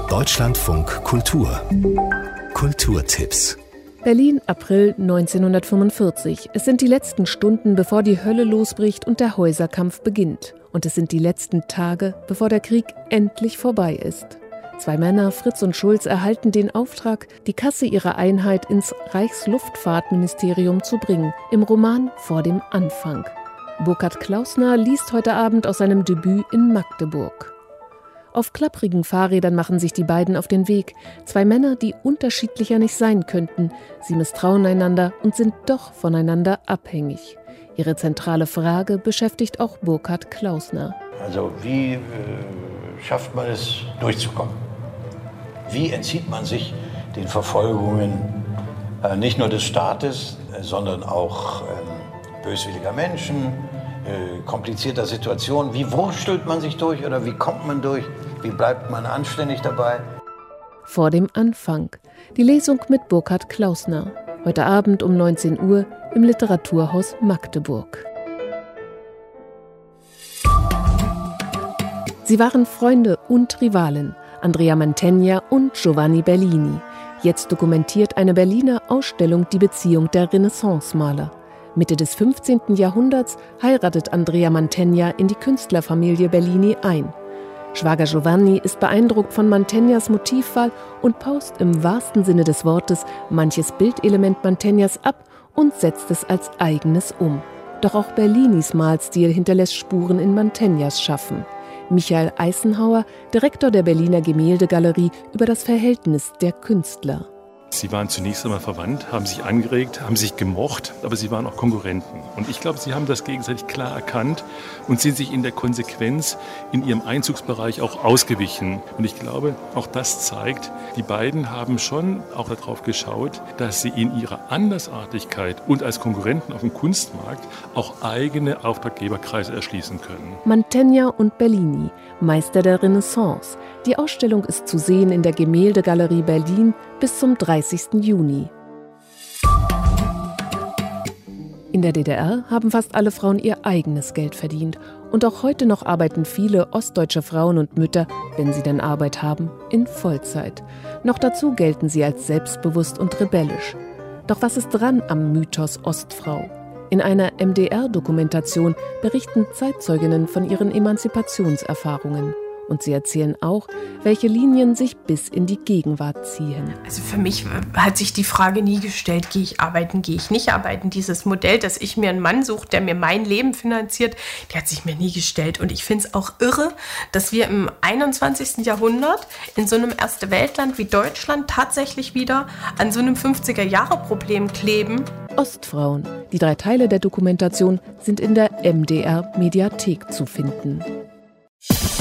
Deutschlandfunk Kultur. Kulturtipps. Berlin, April 1945. Es sind die letzten Stunden, bevor die Hölle losbricht und der Häuserkampf beginnt. Und es sind die letzten Tage, bevor der Krieg endlich vorbei ist. Zwei Männer, Fritz und Schulz, erhalten den Auftrag, die Kasse ihrer Einheit ins Reichsluftfahrtministerium zu bringen, im Roman Vor dem Anfang. Burkhard Klausner liest heute Abend aus seinem Debüt in Magdeburg. Auf klapprigen Fahrrädern machen sich die beiden auf den Weg. Zwei Männer, die unterschiedlicher nicht sein könnten. Sie misstrauen einander und sind doch voneinander abhängig. Ihre zentrale Frage beschäftigt auch Burkhard Klausner. Also wie schafft man es, durchzukommen? Wie entzieht man sich den Verfolgungen nicht nur des Staates, sondern auch böswilliger Menschen, komplizierter Situationen? Wie wurschtelt man sich durch oder wie kommt man durch? Wie bleibt man anständig dabei? Vor dem Anfang. Die Lesung mit Burkhard Klausner. Heute Abend um 19 Uhr im Literaturhaus Magdeburg. Sie waren Freunde und Rivalen, Andrea Mantegna und Giovanni Bellini. Jetzt dokumentiert eine Berliner Ausstellung die Beziehung der Renaissance-Maler. Mitte des 15. Jahrhunderts heiratet Andrea Mantegna in die Künstlerfamilie Bellini ein. Schwager Giovanni ist beeindruckt von Mantegnas Motivwahl und paust im wahrsten Sinne des Wortes manches Bildelement Mantegnas ab und setzt es als eigenes um. Doch auch Bellinis Malstil hinterlässt Spuren in Mantegnas Schaffen. Michael Eisenhauer, Direktor der Berliner Gemäldegalerie, über das Verhältnis der Künstler. Sie waren zunächst einmal verwandt, haben sich angeregt, haben sich gemocht, aber sie waren auch Konkurrenten. Und ich glaube, sie haben das gegenseitig klar erkannt und sind sich in der Konsequenz in ihrem Einzugsbereich auch ausgewichen. Und ich glaube, auch das zeigt, die beiden haben schon auch darauf geschaut, dass sie in ihrer Andersartigkeit und als Konkurrenten auf dem Kunstmarkt auch eigene Auftraggeberkreise erschließen können. Mantegna und Bellini, Meister der Renaissance. Die Ausstellung ist zu sehen in der Gemäldegalerie Berlin bis zum 30. Juni. In der DDR haben fast alle Frauen ihr eigenes Geld verdient. Und auch heute noch arbeiten viele ostdeutsche Frauen und Mütter, wenn sie denn Arbeit haben, in Vollzeit. Noch dazu gelten sie als selbstbewusst und rebellisch. Doch was ist dran am Mythos Ostfrau? In einer MDR-Dokumentation berichten Zeitzeuginnen von ihren Emanzipationserfahrungen. Und sie erzählen auch, welche Linien sich bis in die Gegenwart ziehen. Also für mich hat sich die Frage nie gestellt, gehe ich arbeiten, gehe ich nicht arbeiten. Dieses Modell, dass ich mir einen Mann suche, der mir mein Leben finanziert, die hat sich mir nie gestellt. Und ich finde es auch irre, dass wir im 21. Jahrhundert in so einem Erste-Welt-Land wie Deutschland tatsächlich wieder an so einem 50er-Jahre-Problem kleben. Ostfrauen. Die 3 Teile der Dokumentation sind in der MDR-Mediathek zu finden.